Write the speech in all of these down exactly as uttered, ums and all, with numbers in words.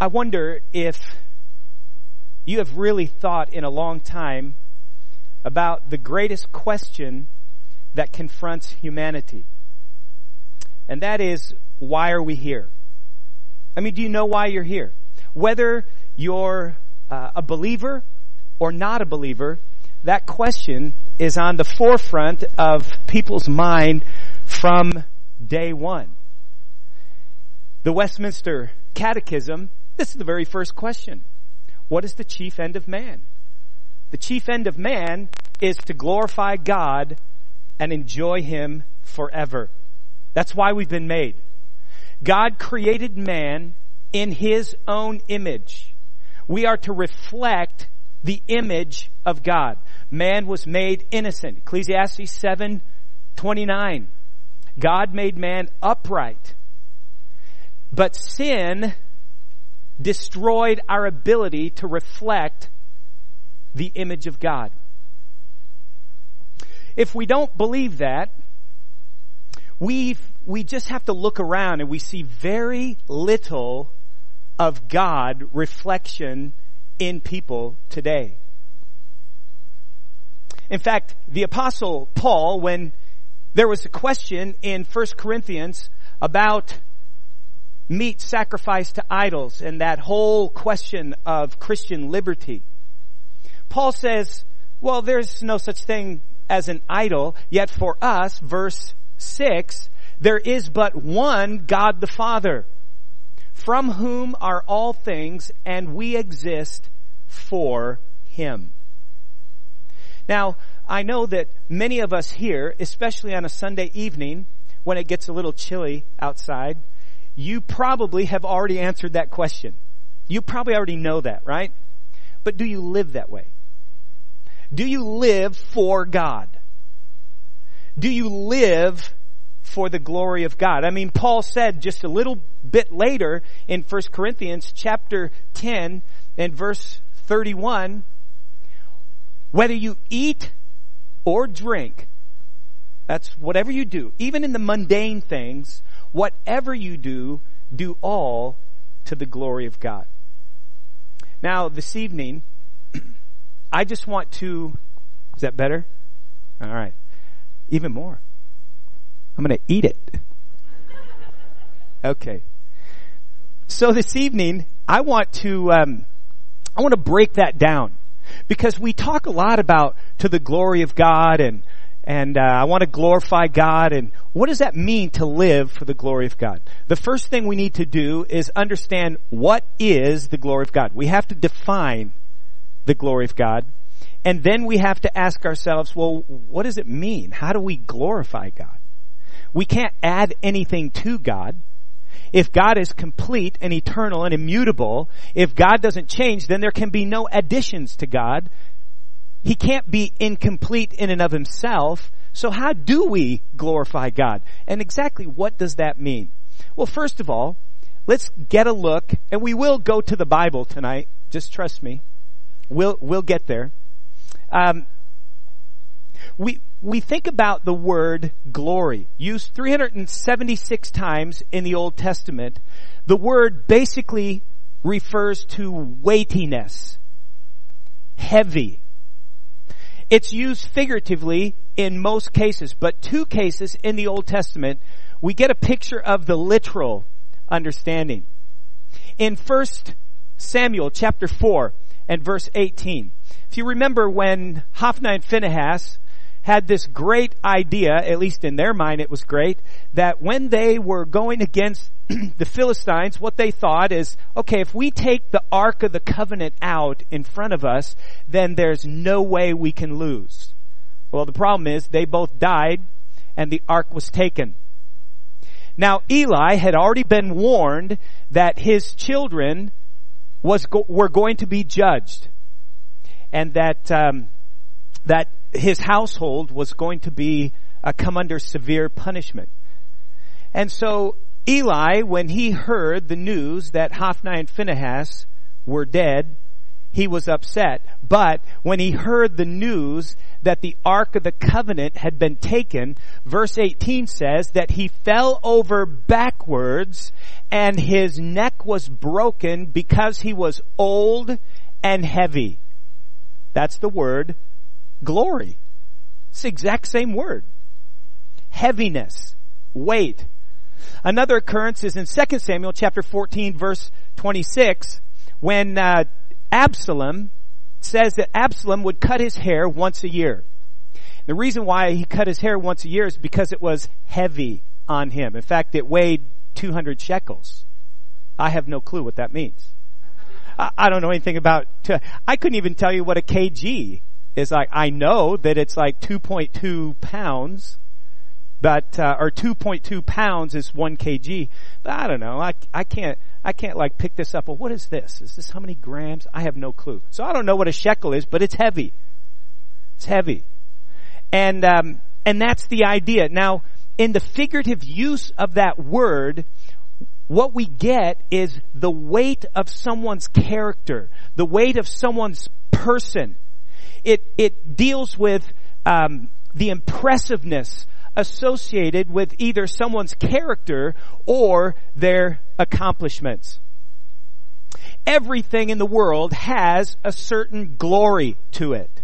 I wonder if you have really thought in a long time about the greatest question that confronts humanity. And that is, why are we here? I mean, do you know why you're here? Whether you're uh, a believer or not a believer, that question is on the forefront of people's mind from day one. The Westminster Catechism, this is the very first question. What is the chief end of man? The chief end of man is to glorify God and enjoy Him forever. That's why we've been made. God created man in His own image. We are to reflect the image of God. Man was made innocent. Ecclesiastes seven twenty-nine. God made man upright. But sin destroyed our ability to reflect the image of God. If we don't believe that, we we just have to look around and we see very little of God reflection in people today. In fact, the Apostle Paul, when there was a question in First Corinthians about meat sacrificed to idols and that whole question of Christian liberty, Paul says, well, there's no such thing as an idol, yet for us, verse six, there is but one God the Father, from whom are all things, and we exist for Him. Now, I know that many of us here, especially on a Sunday evening, when it gets a little chilly outside, you probably have already answered that question. You probably already know that, right? But do you live that way? Do you live for God? Do you live for the glory of God? I mean, Paul said just a little bit later in First Corinthians chapter ten and verse thirty-one, whether you eat or drink, that's whatever you do, even in the mundane things, whatever you do, do all to the glory of God. Now, this evening, I just want to, is that better? All right. Even more. I'm going to eat it. Okay. So this evening, I want to, um, I want to break that down. Because we talk a lot about to the glory of God and and uh, I want to glorify God, and what does that mean to live for the glory of God? The first thing we need to do is understand what is the glory of God. We have to define the glory of God, and then we have to ask ourselves, well, what does it mean? How do we glorify God? We can't add anything to God. If God is complete and eternal and immutable, if God doesn't change, then there can be no additions to God. He can't be incomplete in and of Himself. So how do we glorify God? And exactly what does that mean? Well, first of all, let's get a look, and we will go to the Bible tonight. Just trust me. We'll, we'll get there. Um, we, we think about the word glory, used three hundred seventy-six times in the Old Testament. The word basically refers to weightiness, heavy. It's used figuratively in most cases, but two cases in the Old Testament, we get a picture of the literal understanding. In First Samuel chapter four and verse eighteen, if you remember when Hophni and Phinehas had this great idea, at least in their mind it was great, that when they were going against the Philistines, what they thought is, okay, if we take the Ark of the Covenant out in front of us, then there's no way we can lose. Well, the problem is they both died and the Ark was taken. Now, Eli had already been warned that his children was go- were going to be judged, and that um, that his household was going to be uh, come under severe punishment. And so Eli, when he heard the news that Hophni and Phinehas were dead, he was upset. But when he heard the news that the Ark of the Covenant had been taken, verse eighteen says that he fell over backwards and his neck was broken because he was old and heavy. That's the word glory. It's the exact same word. Heaviness, weight. Another occurrence is in Second Samuel chapter fourteen verse twenty-six when uh, Absalom says that Absalom would cut his hair once a year. The reason why he cut his hair once a year is because it was heavy on him. In fact, it weighed two hundred shekels. I have no clue what that means. I, I don't know anything about, t- I couldn't even tell you what a kg is like. I know that it's like two point two pounds. But, uh, or two point two pounds is one kilogram. But I don't know. I, I can't, I can't like pick this up. Well, what is this? Is this how many grams? I have no clue. So I don't know what a shekel is, but it's heavy. It's heavy. And, um, and that's the idea. Now, in the figurative use of that word, what we get is the weight of someone's character, the weight of someone's person. It, it deals with, um, the impressiveness associated with either someone's character or their accomplishments. Everything in the world has a certain glory to it.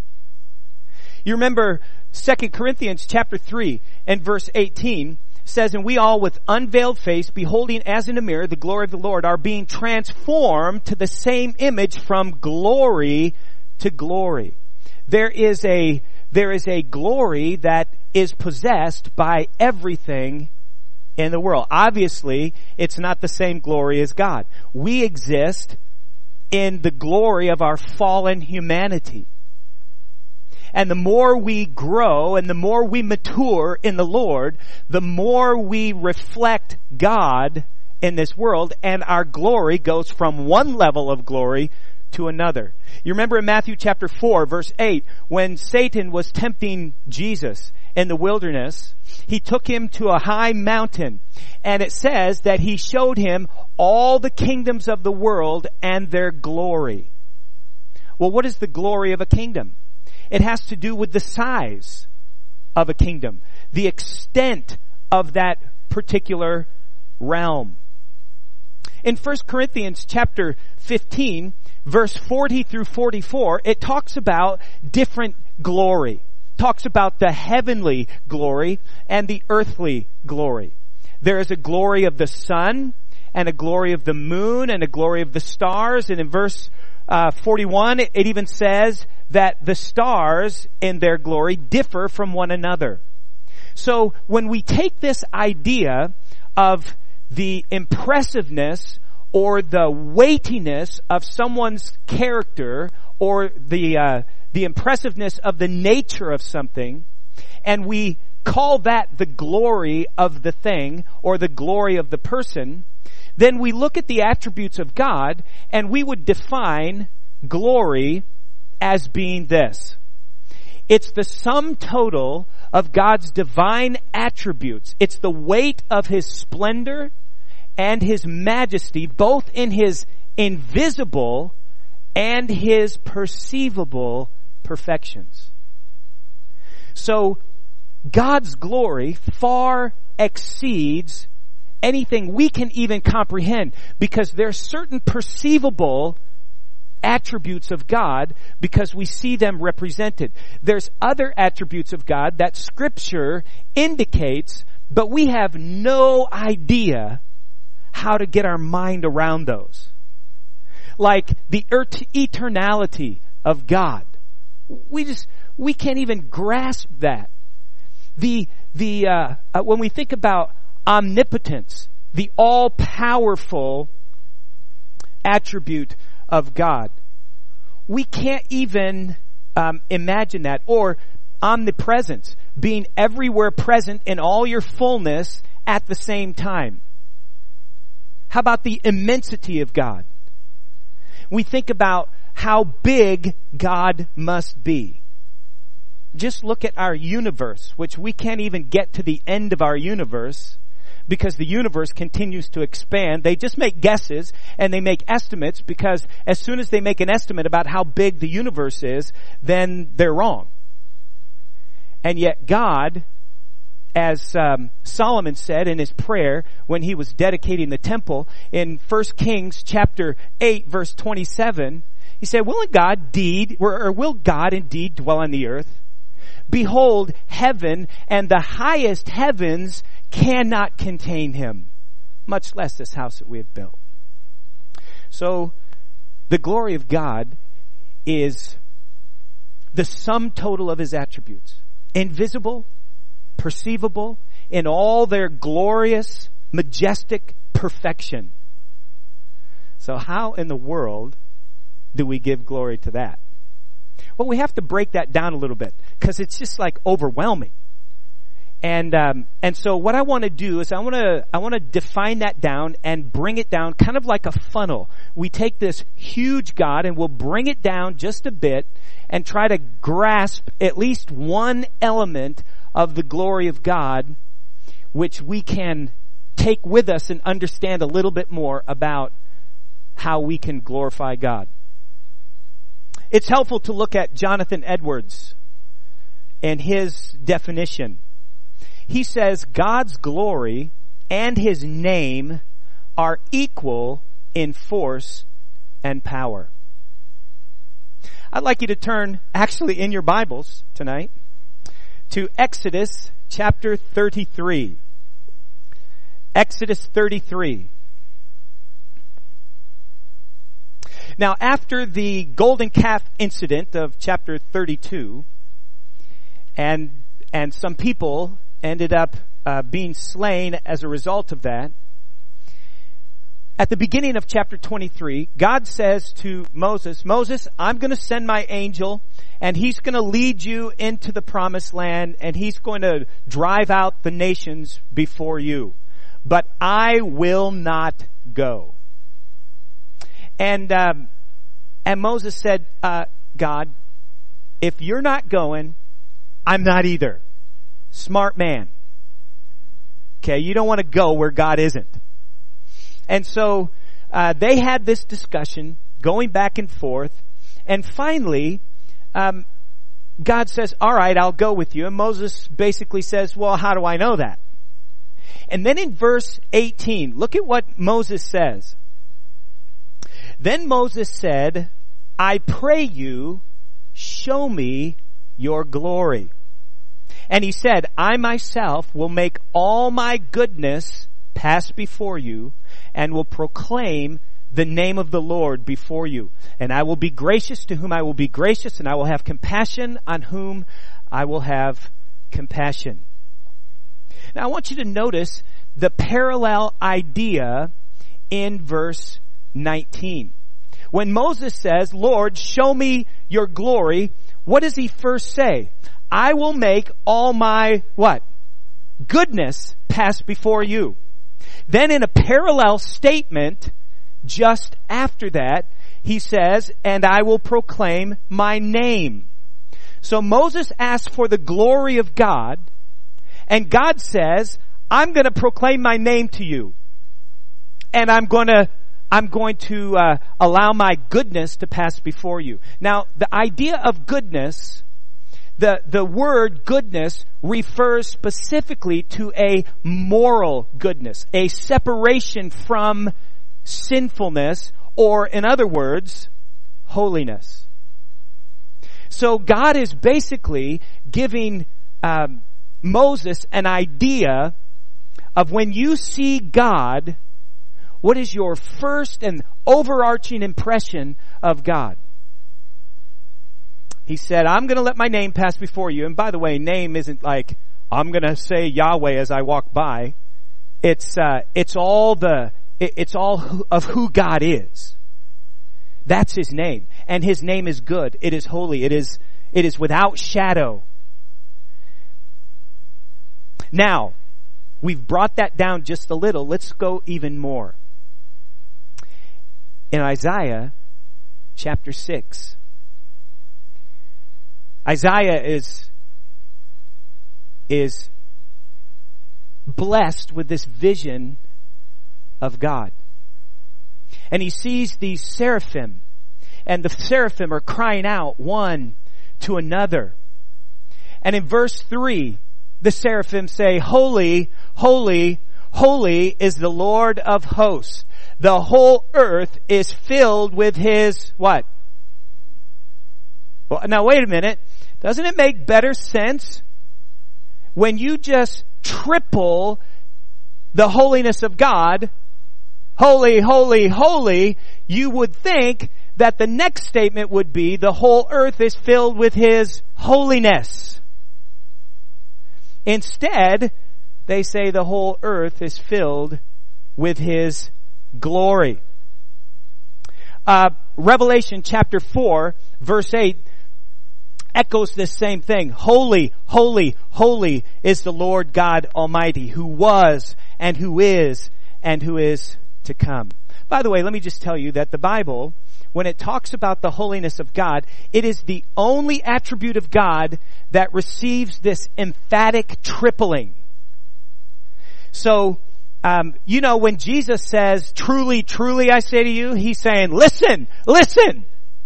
You remember Second Corinthians chapter three and verse eighteen says, "And we all with unveiled face, beholding as in a mirror the glory of the Lord, are being transformed to the same image from glory to glory." There is a There is a glory that is possessed by everything in the world. Obviously, it's not the same glory as God. We exist in the glory of our fallen humanity. And the more we grow and the more we mature in the Lord, the more we reflect God in this world, and our glory goes from one level of glory to another. You remember in Matthew chapter four verse eight, when Satan was tempting Jesus in the wilderness, he took him to a high mountain, and it says that he showed him all the kingdoms of the world and their glory. Well, what is the glory of a kingdom? It has to do with the size of a kingdom, the extent of that particular realm. In First Corinthians chapter fifteen, verse forty through forty-four, it talks about different glory. Talks about the heavenly glory and the earthly glory. There is a glory of the sun and a glory of the moon and a glory of the stars. And in verse uh, forty-one, it, it even says that the stars in their glory differ from one another. So when we take this idea of the impressiveness or the weightiness of someone's character, or the uh, the impressiveness of the nature of something, and we call that the glory of the thing or the glory of the person, then we look at the attributes of God and we would define glory as being this. It's the sum total of God's divine attributes. It's the weight of His splendor and His majesty, both in His invisible and His perceivable perfections. So, God's glory far exceeds anything we can even comprehend, because there are certain perceivable attributes of God because we see them represented. There's other attributes of God that Scripture indicates, but we have no idea how to get our mind around those. Like the eternality of God. We just, we can't even grasp that. The, the, uh, uh, when we think about omnipotence, the all-powerful attribute of God, we can't even um, imagine that. Or omnipresence, being everywhere present in all your fullness at the same time. How about the immensity of God? We think about how big God must be. Just look at our universe, which we can't even get to the end of our universe, because the universe continues to expand. They just make guesses and they make estimates, because as soon as they make an estimate about how big the universe is, then they're wrong. And yet God, as um, Solomon said in his prayer when he was dedicating the temple in First Kings chapter eight verse twenty-seven, he said, will God indeed, or will God indeed dwell on the earth? Behold, heaven and the highest heavens cannot contain him, much less this house that we have built. So, the glory of God is the sum total of his attributes. Invisible, perceivable, in all their glorious, majestic perfection. So how in the world do we give glory to that? Well, we have to break that down a little bit, because it's just like overwhelming. And um, and so what I want to do is I want to I want to define that down and bring it down kind of like a funnel. We take this huge God and we'll bring it down just a bit and try to grasp at least one element of the glory of God, which we can take with us and understand a little bit more about how we can glorify God. It's helpful to look at Jonathan Edwards and his definition. He says God's glory and his name are equal in force and power. I'd like you to turn, actually in your Bibles tonight, to Exodus chapter thirty-three. Exodus thirty-three. Now, after the golden calf incident of chapter thirty-two, and and some people ended up uh, being slain as a result of that, at the beginning of chapter twenty-three, God says to Moses, Moses, I'm going to send my angel, and he's going to lead you into the promised land, and he's going to drive out the nations before you. But I will not go. And um, and Moses said, uh, God, if you're not going, I'm not either. Smart man. Okay, you don't want to go where God isn't. And so uh, they had this discussion going back and forth, and finally um, God says, all right, I'll go with you. And Moses basically says, well, how do I know that? And then in verse eighteen, look at what Moses says. Then Moses said, I pray you, show me your glory. And he said, I myself will make all my goodness pass before you, and will proclaim the name of the Lord before you. And I will be gracious to whom I will be gracious, and I will have compassion on whom I will have compassion. Now I want you to notice the parallel idea in verse nineteen. When Moses says, Lord, show me your glory, what does he first say? I will make all my, what? Goodness pass before you. Then in a parallel statement, just after that, he says, and I will proclaim my name. So Moses asks for the glory of God, and God says, I'm going to proclaim my name to you. And I'm going to I'm going to uh, allow my goodness to pass before you. Now, the idea of goodness, the, the word goodness refers specifically to a moral goodness, a separation from sinfulness, or in other words, holiness. So God is basically giving um, Moses an idea of when you see God, what is your first and overarching impression of God? He said, I'm going to let my name pass before you. And by the way, name isn't like, I'm going to say Yahweh as I walk by. It's, uh, it's all the, it, it's all who, of who God is. That's his name. And his name is good. It is holy. It is, it is without shadow. Now, we've brought that down just a little. Let's go even more. In Isaiah chapter six, Isaiah is, is blessed with this vision of God. And he sees these seraphim, and the seraphim are crying out one to another. And in verse three, the seraphim say, "Holy, holy, holy is the Lord of hosts. The whole earth is filled with His," what? Well, now wait a minute. Doesn't it make better sense when you just triple the holiness of God? Holy, holy, holy. You would think that the next statement would be, the whole earth is filled with His holiness. Instead, they say the whole earth is filled with His glory. Uh, Revelation chapter four, verse eight, echoes this same thing. Holy, holy, holy is the Lord God Almighty, who was and who is and who is to come. By the way, let me just tell you that the Bible, when it talks about the holiness of God, it is the only attribute of God that receives this emphatic tripling. So, um, you know, when Jesus says, "Truly, truly, I say to you," He's saying, "Listen, listen."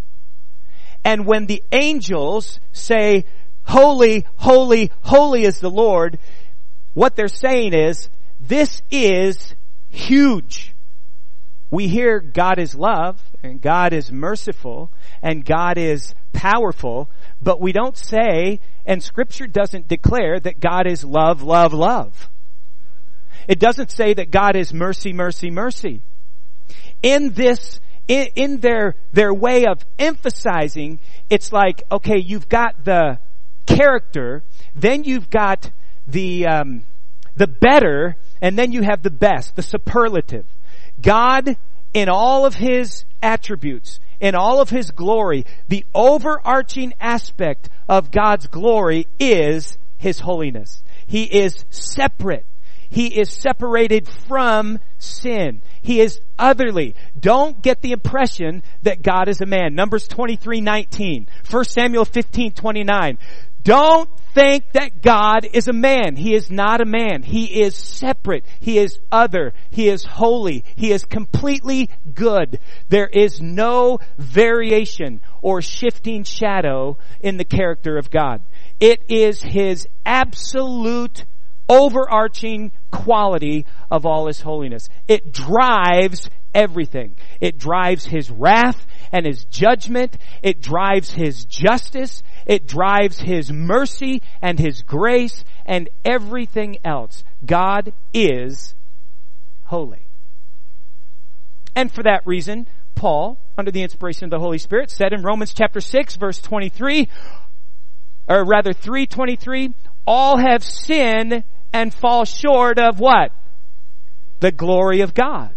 And when the angels say, "Holy, holy, holy is the Lord," what they're saying is, this is huge. We hear God is love, and God is merciful, and God is powerful, but we don't say, and Scripture doesn't declare that God is love, love, love. It doesn't say that God is mercy, mercy, mercy. In this, in, in their, their way of emphasizing, it's like, okay, you've got the character, then you've got the, um, the better, and then you have the best, the superlative. God, in all of His attributes, in all of His glory, the overarching aspect of God's glory is His holiness. He is separate. He is separated from sin. He is otherly. Don't get the impression that God is a man. Numbers twenty-three nineteen. First Samuel fifteen twenty-nine. Don't think that God is a man. He is not a man. He is separate. He is other. He is holy. He is completely good. There is no variation or shifting shadow in the character of God. It is His absolute overarching quality of all His holiness. It drives everything. It drives His wrath and His judgment. It drives His justice. It drives His mercy and His grace and everything else. God is holy. And for that reason, Paul, under the inspiration of the Holy Spirit, said in Romans chapter six, verse twenty-three, or rather three twenty-three, all have sinned and fall short of what? The glory of God.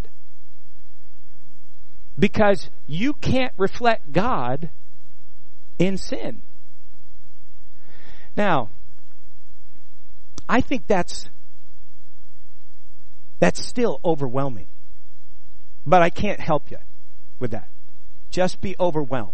Because you can't reflect God in sin. Now, I think that's that's still overwhelming. But I can't help you with that. Just be overwhelmed.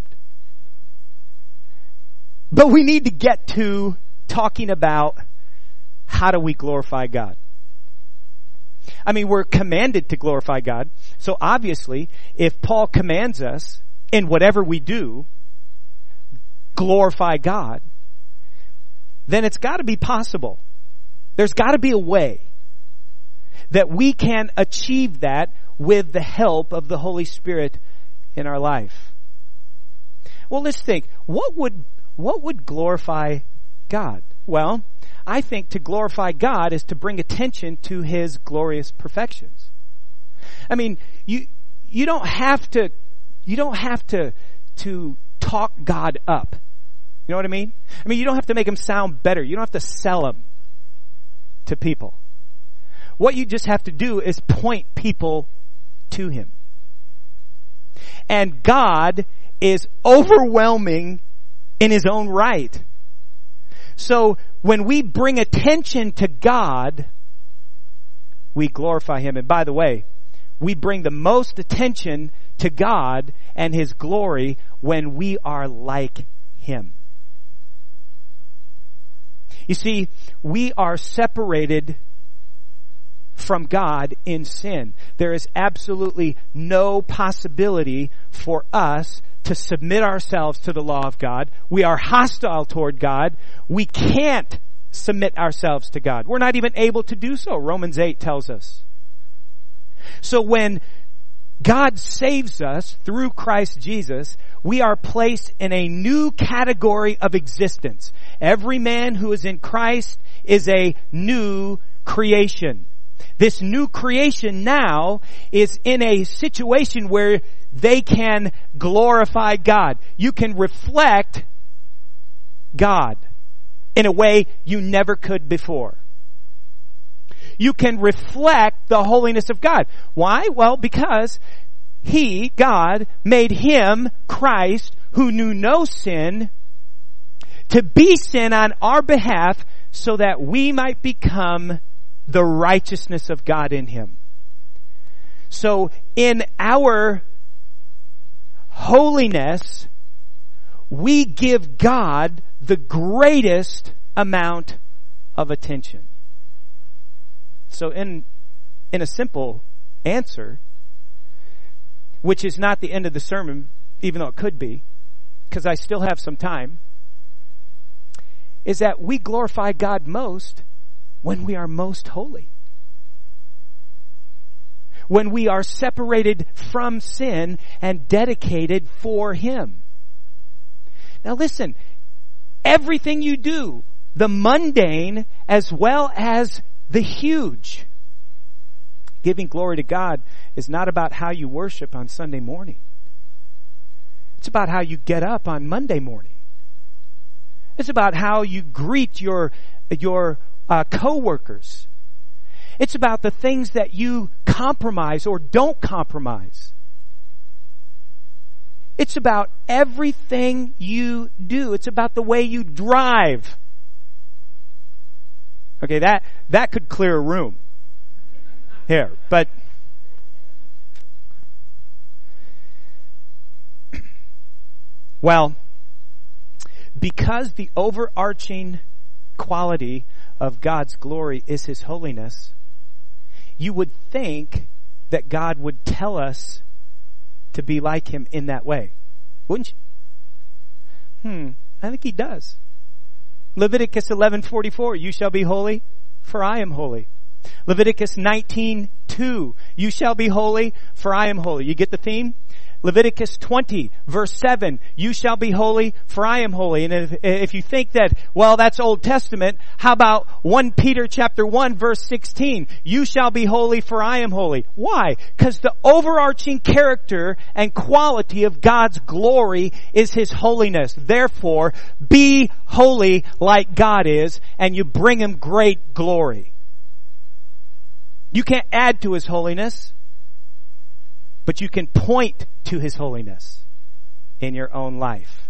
But we need to get to talking about how do we glorify God. I mean, we're commanded to glorify God. So obviously, if Paul commands us in whatever we do, glorify God, then it's got to be possible. There's got to be a way that we can achieve that with the help of the Holy Spirit in our life. Well, let's think. What would what would glorify God? Well, I think to glorify God is to bring attention to His glorious perfections. I mean, you you don't have to you don't have to to talk God up. You know what I mean? I mean, you don't have to make Him sound better. You don't have to sell Him to people. What you just have to do is point people to Him. And God is overwhelming in His own right. So when we bring attention to God, we glorify Him. And by the way, we bring the most attention to God and His glory when we are like Him. You see, we are separated from God in sin. There is absolutely no possibility for us to submit ourselves to the law of God. We are hostile toward God. We can't submit ourselves to God. We're not even able to do so, Romans eight tells us. So when God saves us through Christ Jesus, we are placed in a new category of existence. Every man who is in Christ is a new creation. This new creation now is in a situation where they can glorify God. You can reflect God in a way you never could before. You can reflect the holiness of God. Why? Well, because He, God, made Him, Christ, who knew no sin, to be sin on our behalf so that we might become the righteousness of God in Him. So in our holiness, we give God the greatest amount of attention. So in, in a simple answer, which is not the end of the sermon, even though it could be, because I still have some time, is that we glorify God most when we are most holy. When we are separated from sin and dedicated for Him. Now listen, everything you do, the mundane as well as the huge, giving glory to God is not about how you worship on Sunday morning. It's about how you get up on Monday morning. It's about how you greet your, your uh, co-workers. It's about the things that you compromise or don't compromise. It's about everything you do. It's about the way you drive. Okay, that, that could clear a room here, but well, because the overarching quality of God's glory is His holiness, you would think that God would tell us to be like Him in that way. Wouldn't you? Hmm, I think He does. Leviticus eleven forty-four, you shall be holy, for I am holy. Leviticus nineteen two, you shall be holy, for I am holy. You get the theme? Leviticus twenty, verse seven, you shall be holy, for I am holy. And if, if you think that, well, that's Old Testament, how about First Peter chapter one, verse sixteen, you shall be holy, for I am holy. Why? Because the overarching character and quality of God's glory is His holiness. Therefore, be holy like God is, and you bring Him great glory. You can't add to His holiness, but you can point to His holiness in your own life.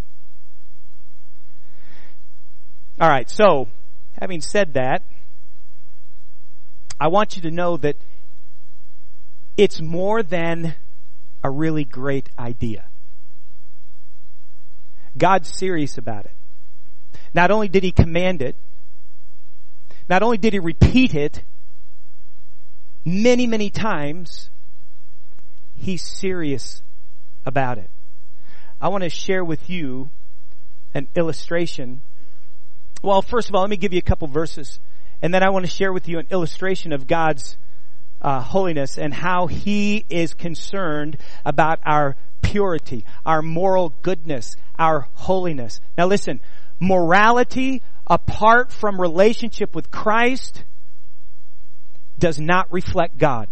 All right, so having said that, I want you to know that it's more than a really great idea. God's serious about it. Not only did He command it, not only did He repeat it many, many times, He's serious about it. I want to share with you an illustration. Well, first of all, let me give you a couple verses. And then I want to share with you an illustration of God's uh, holiness and how He is concerned about our purity, our moral goodness, our holiness. Now listen, morality apart from relationship with Christ does not reflect God.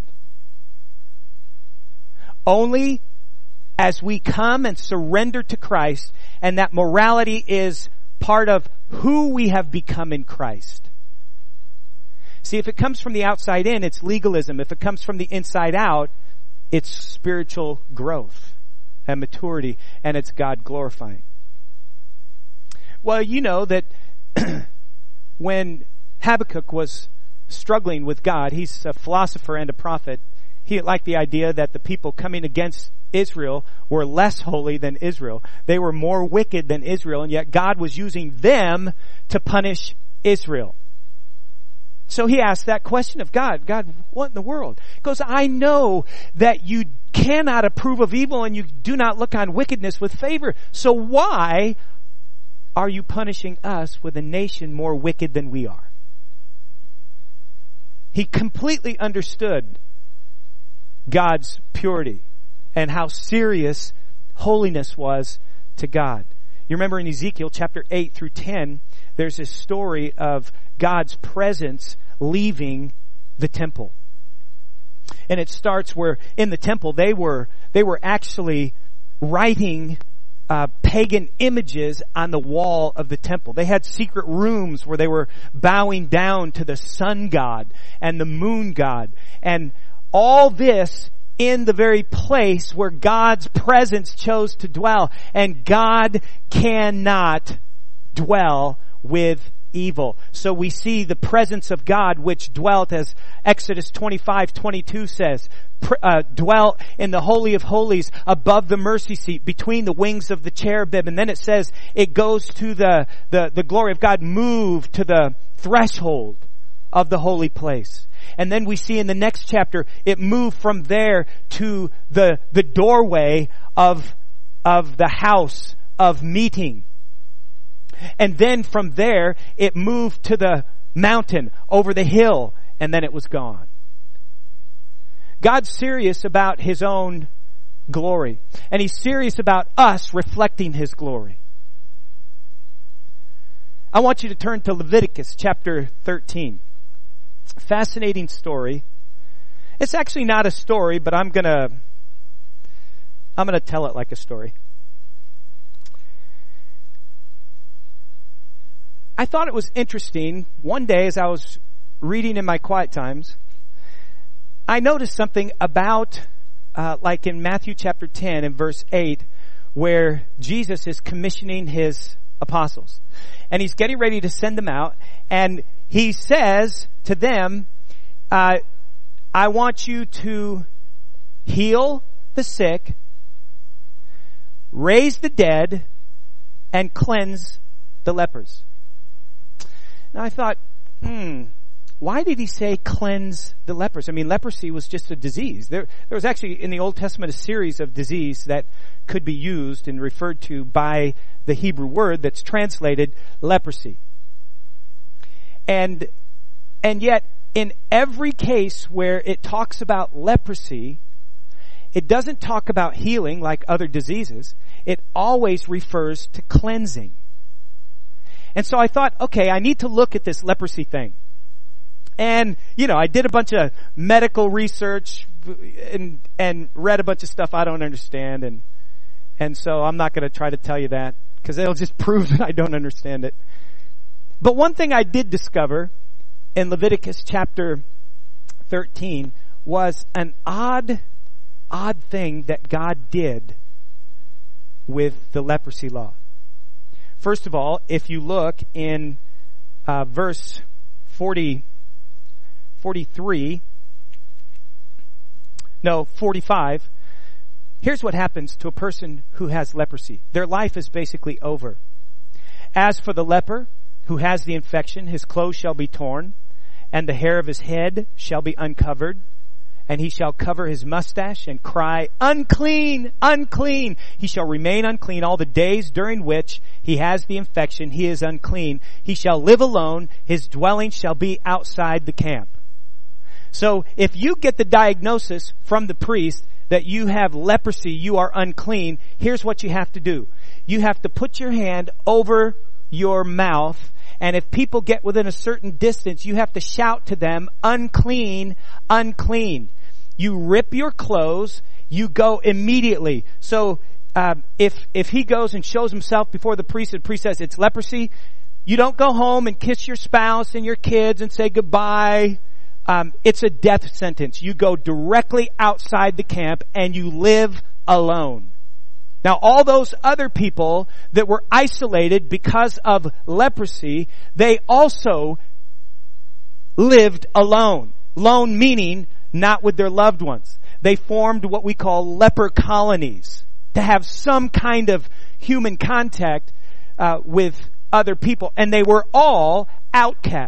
Only as we come and surrender to Christ, and that morality is part of who we have become in Christ. See, if it comes from the outside in, it's legalism. If it comes from the inside out, it's spiritual growth and maturity, and it's God glorifying. Well, you know that when Habakkuk was struggling with God, he's a philosopher and a prophet, he liked the idea that the people coming against Israel were less holy than Israel. They were more wicked than Israel, and yet God was using them to punish Israel. So he asked that question of God. God, what in the world? He goes, I know that you cannot approve of evil and you do not look on wickedness with favor. So why are you punishing us with a nation more wicked than we are? He completely understood God's purity and how serious holiness was to God. You remember in Ezekiel chapter eight through ten, there's this story of God's presence leaving the temple. And it starts where in the temple they were they were actually writing uh, pagan images on the wall of the temple. They had secret rooms where they were bowing down to the sun god and the moon god. And all this in the very place where God's presence chose to dwell. And God cannot dwell with evil. So we see the presence of God which dwelt, as Exodus twenty-five twenty-two says, uh, dwelt in the Holy of Holies above the mercy seat between the wings of the cherubim. And then it says it goes to the, the, the glory of God moved to the threshold of the holy place. And then we see in the next chapter, it moved from there to the, the doorway of, of the house of meeting. And then from there, it moved to the mountain, over the hill, and then it was gone. God's serious about His own glory. And He's serious about us reflecting His glory. I want you to turn to Leviticus chapter thirteen. Fascinating story. It's actually not a story, but I'm gonna, I'm gonna tell it like a story. I thought it was interesting. One day as I was reading in my quiet times, I noticed something about, uh, like in Matthew chapter ten and verse eight, where Jesus is commissioning His apostles. And He's getting ready to send them out. And He says to them, uh, I want you to heal the sick, raise the dead, and cleanse the lepers. Now I thought, hmm, why did He say cleanse the lepers? I mean, leprosy was just a disease. There, there was actually in the Old Testament a series of disease that could be used and referred to by the Hebrew word that's translated leprosy. And, and yet, in every case where it talks about leprosy, it doesn't talk about healing like other diseases. It always refers to cleansing. And so I thought, okay, I need to look at this leprosy thing. And, you know, I did a bunch of medical research and, and read a bunch of stuff I don't understand. And, and so I'm not going to try to tell you that because it'll just prove that I don't understand it. But one thing I did discover in Leviticus chapter thirteen was an odd, odd thing that God did with the leprosy law. First of all, if you look in uh, verse forty, forty-three, no, forty-five, here's what happens to a person who has leprosy. Their life is basically over. As for the leper who has the infection, his clothes shall be torn, and the hair of his head shall be uncovered, and he shall cover his mustache and cry, unclean, unclean. He shall remain unclean all the days during which he has the infection. He is unclean. He shall live alone. His dwelling shall be outside the camp. So if you get the diagnosis from the priest that you have leprosy, you are unclean, here's what you have to do. You have to put your hand over your mouth, and if people get within a certain distance, you have to shout to them, unclean, unclean. You rip your clothes, you go immediately. So um, if if he goes and shows himself before the priest, and the priest says it's leprosy, you don't go home and kiss your spouse and your kids and say goodbye. Um, it's a death sentence. You go directly outside the camp and you live alone. Now, all those other people that were isolated because of leprosy, they also lived alone. Alone meaning not with their loved ones. They formed what we call leper colonies to have some kind of human contact uh, with other people. And they were all outcast.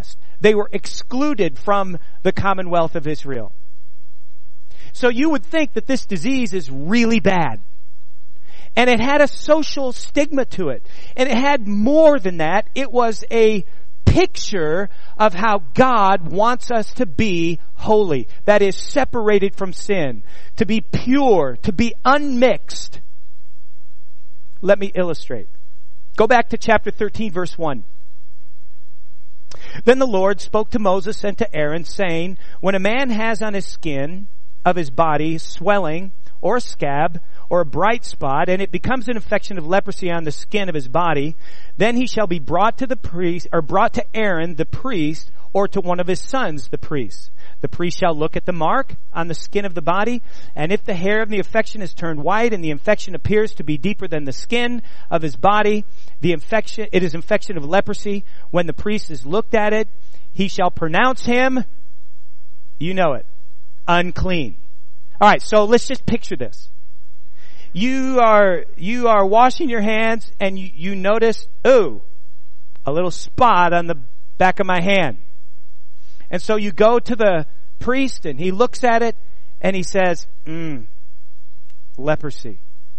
They were excluded from the commonwealth of Israel. So you would think that this disease is really bad. And it had a social stigma to it. And it had more than that. It was a picture of how God wants us to be holy. That is, separated from sin. To be pure. To be unmixed. Let me illustrate. Go back to chapter thirteen, verse one. Then the Lord spoke to Moses and to Aaron, saying, when a man has on his skin of his body swelling, or a scab, or a bright spot, and it becomes an infection of leprosy on the skin of his body, then he shall be brought to the priest, or brought to Aaron the priest, or to one of his sons the priest. The priest shall look at the mark on the skin of the body, and if the hair of the infection is turned white, and the infection appears to be deeper than the skin of his body, the infection, it is infection of leprosy. When the priest has looked at it, he shall pronounce him, you know it, unclean. Alright, so let's just picture this. You are, you are washing your hands and you, you notice, ooh, a little spot on the back of my hand. And so you go to the priest and he looks at it and he says, mm, leprosy,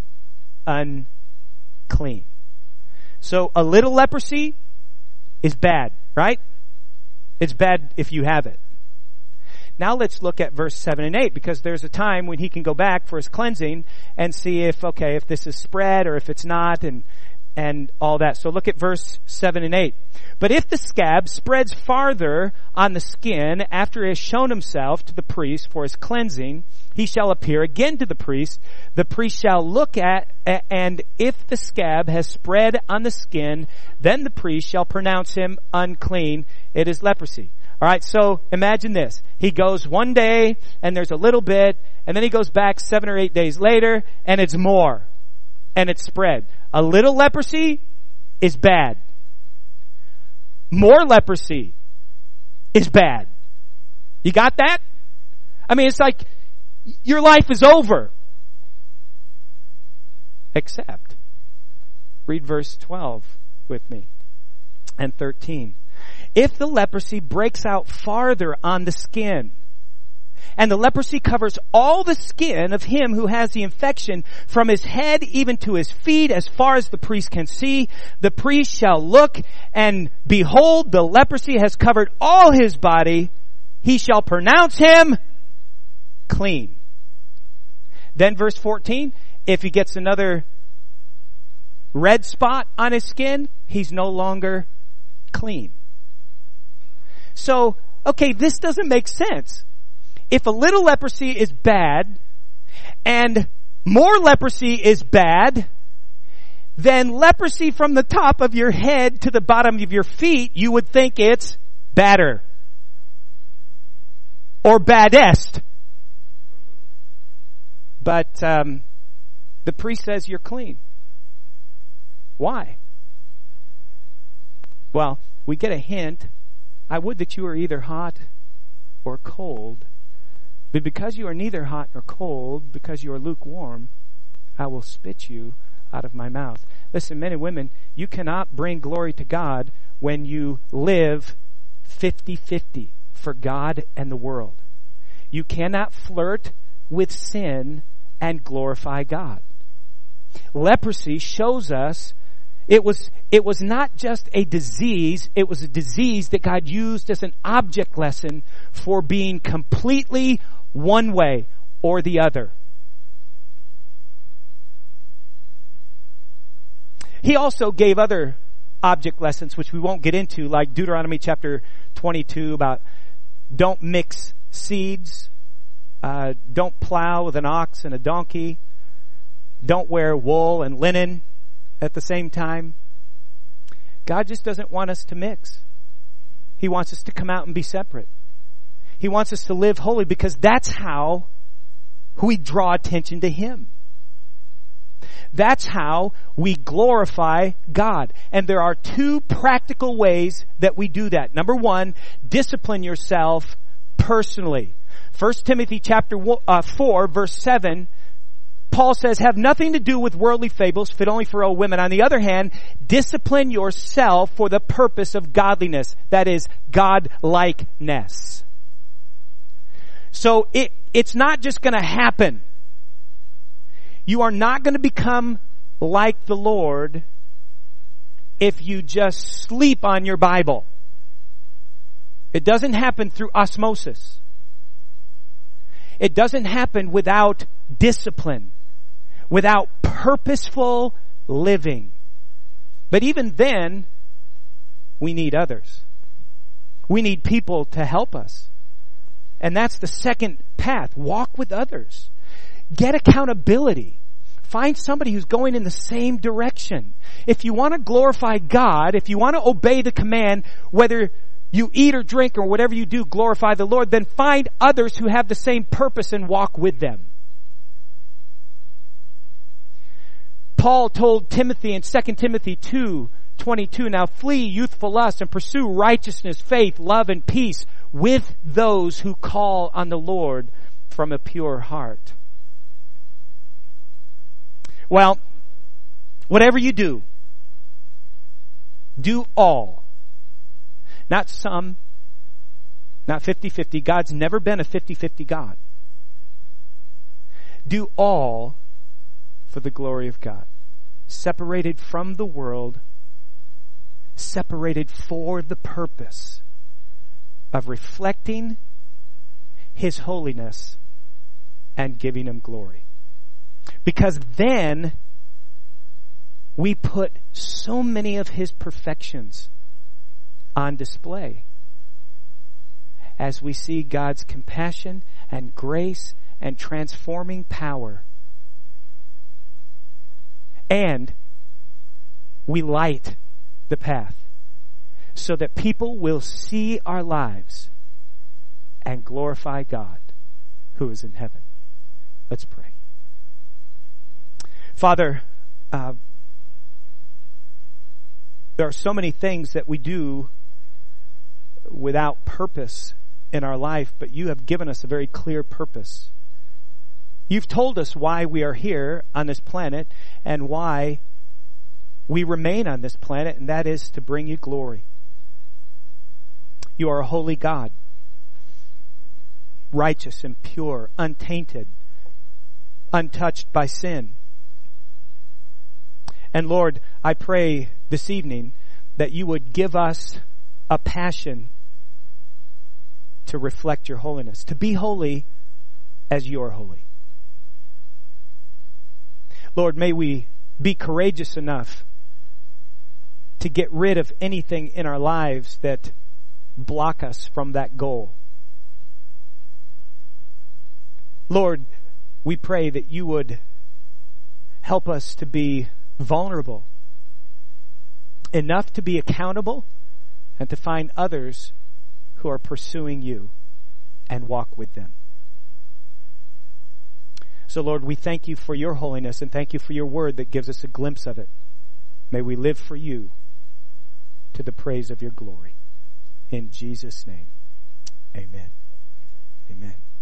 unclean. So a little leprosy is bad, right? It's bad if you have it. Now let's look at verse seven and eight, because there's a time when he can go back for his cleansing and see if, okay, if this is spread or if it's not, and and all that. So look at verse seven and eight. But if the scab spreads farther on the skin after he has shown himself to the priest for his cleansing, he shall appear again to the priest. The priest shall look at, and if the scab has spread on the skin, then the priest shall pronounce him unclean. It is leprosy. Alright, so imagine this. He goes one day, and there's a little bit, and then he goes back seven or eight days later, and it's more. And it's spread. A little leprosy is bad. More leprosy is bad. You got that? I mean, it's like your life is over. Except, read verse twelve with me and thirteen. If the leprosy breaks out farther on the skin, and the leprosy covers all the skin of him who has the infection from his head even to his feet as far as the priest can see, the priest shall look, and behold, the leprosy has covered all his body. He shall pronounce him clean. Then verse fourteen, if he gets another red spot on his skin, he's no longer clean. So, okay, this doesn't make sense. If a little leprosy is bad, and more leprosy is bad, then leprosy from the top of your head to the bottom of your feet, you would think it's badder. Or baddest. But um, the priest says you're clean. Why? Well, we get a hint. I would that you were either hot or cold. But because you are neither hot nor cold, because you are lukewarm, I will spit you out of my mouth. Listen, men and women, you cannot bring glory to God when you live fifty-fifty for God and the world. You cannot flirt with sin and glorify God. Leprosy shows us It was, it was not just a disease, it was a disease that God used as an object lesson for being completely one way or the other. He also gave other object lessons, which we won't get into, like Deuteronomy chapter twenty-two about don't mix seeds, uh, don't plow with an ox and a donkey, don't wear wool and linen at the same time. God just doesn't want us to mix. He wants us to come out and be separate. He wants us to live holy, because that's how we draw attention to Him. That's how we glorify God. And there are two practical ways that we do that. Number one, discipline yourself personally. First Timothy chapter four, verse seven, Paul says, have nothing to do with worldly fables, fit only for old women. On the other hand, discipline yourself for the purpose of godliness. That is, God-likeness. So it, it's not just going to happen. You are not going to become like the Lord if you just sleep on your Bible. It doesn't happen through osmosis. It doesn't happen without discipline, without purposeful living. But even then, we need others. We need people to help us. And that's the second path. Walk with others. Get accountability. Find somebody who's going in the same direction. If you want to glorify God, if you want to obey the command, whether you eat or drink or whatever you do, glorify the Lord, then find others who have the same purpose and walk with them. Paul told Timothy in Second Timothy two twenty-two, now flee youthful lust and pursue righteousness, faith, love, and peace with those who call on the Lord from a pure heart. Well, whatever you do, do all. Not some, not fifty-fifty. God's never been a fifty-fifty God. Do all for the glory of God. Separated from the world, separated for the purpose of reflecting His holiness and giving Him glory. Because then we put so many of His perfections on display as we see God's compassion and grace and transforming power. And we light the path so that people will see our lives and glorify God who is in heaven. Let's pray. Father, uh, there are so many things that we do without purpose in our life, but you have given us a very clear purpose. You've told us why we are here on this planet and why we remain on this planet, and that is to bring you glory. You are a holy God, righteous and pure, untainted, untouched by sin. And Lord, I pray this evening that you would give us a passion to reflect your holiness, to be holy as you are holy. Lord, may we be courageous enough to get rid of anything in our lives that block us from that goal. Lord, we pray that you would help us to be vulnerable enough to be accountable and to find others who are pursuing you and walk with them. So Lord, we thank you for your holiness and thank you for your word that gives us a glimpse of it. May we live for you to the praise of your glory. In Jesus' name, amen. Amen.